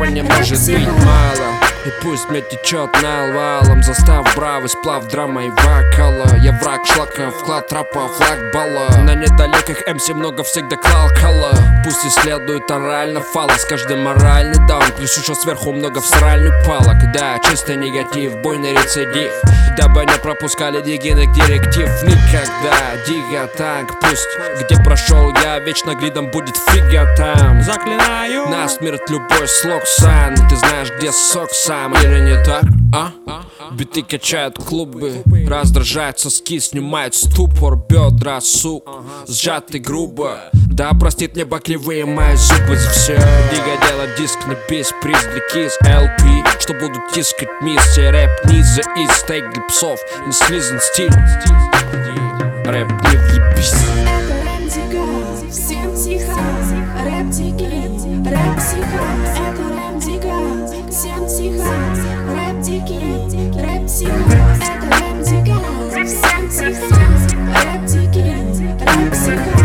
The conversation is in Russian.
рэпа не может быть мало. И пусть мне течет налвалом застав, бравый сплав, драма и вокала. Я враг шлака, вклад трапа, флаг балла. На недалеких МС много всегда клал кала. Пусть исследуют орально фала, с каждым моральный даун. Плюс еще сверху много всральных палок. Да, чистый негатив, буйный рецидив, дабы не пропускали дигийных директив. Никогда, дига танк, пусть где прошел я, вечно гридом будет фига там. Заклинаю на смерть любой слог сан. Ты знаешь, где сок сам, или не так, а? Биты качают клубы, раздражают соски, снимают ступор, бедра, сук, сжаты грубо. Да простит мне баклевые мои зубы за все. Дига делать диск на бис, приз для кис, LP, что будут тискать миссия. Рэп низа и стейк для псов, не слизан стиль. Рэп не влюбись. Всем тихо, рэп дикий, рэп психо. Это рэп дико, всем тихо, рэп дикий, рэп психо. Это рэп дико, всем тихо, рэп дикий, рэп психо.